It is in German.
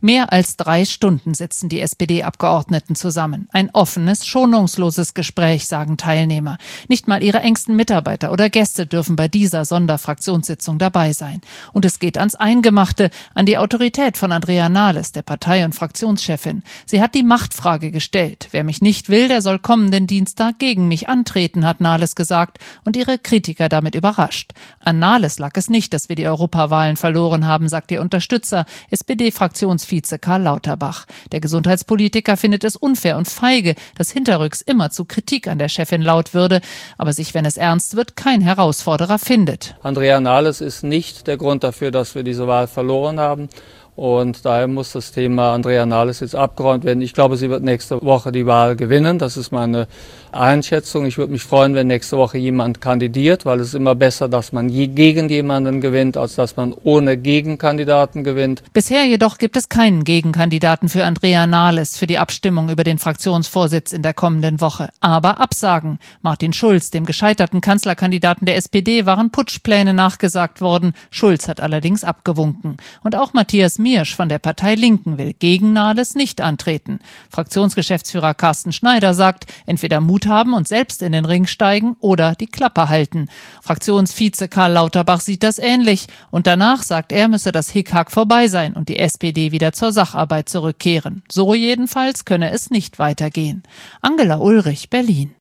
Mehr als 3 Stunden sitzen die SPD-Abgeordneten zusammen. Ein offenes, schonungsloses Gespräch, sagen Teilnehmer. Nicht mal ihre engsten Mitarbeiter oder Gäste dürfen bei dieser Sonderfraktionssitzung dabei sein. Und es geht ans Eingemachte, an die Autorität von Andrea Nahles, der Partei- und Fraktionschefin. Sie hat die Machtfrage gestellt. Wer mich nicht will, der soll kommenden Dienstag gegen mich antreten, hat Nahles gesagt und ihre Kritiker damit überrascht. An Nahles lag es nicht, dass wir die Europawahlen verloren haben, sagt ihr Unterstützer, SPD-Fraktionsvize Karl Lauterbach. Der Gesundheitspolitiker findet es unfair und feige, dass hinterrücks immer zu Kritik an der Chefin laut würde, aber sich, wenn es ernst wird, kein Herausforderer findet. Andrea Nahles ist nicht der Grund dafür, dass wir diese Wahl verloren haben. Und daher muss das Thema Andrea Nahles jetzt abgeräumt werden. Ich glaube, sie wird nächste Woche die Wahl gewinnen. Das ist meine Einschätzung. Ich würde mich freuen, wenn nächste Woche jemand kandidiert, weil es ist immer besser, dass man gegen jemanden gewinnt, als dass man ohne Gegenkandidaten gewinnt. Bisher jedoch gibt es keinen Gegenkandidaten für Andrea Nahles für die Abstimmung über den Fraktionsvorsitz in der kommenden Woche. Aber Absagen. Martin Schulz, dem gescheiterten Kanzlerkandidaten der SPD, waren Putschpläne nachgesagt worden. Schulz hat allerdings abgewunken. Und auch Matthias Miersch von der Partei Linken will gegen Nahles nicht antreten. Fraktionsgeschäftsführer Carsten Schneider sagt, entweder Mut haben und selbst in den Ring steigen oder die Klappe halten. Fraktionsvize Karl Lauterbach sieht das ähnlich und danach, sagt er, müsse das Hickhack vorbei sein und die SPD wieder zur Sacharbeit zurückkehren. So jedenfalls könne es nicht weitergehen. Angela Ulrich, Berlin.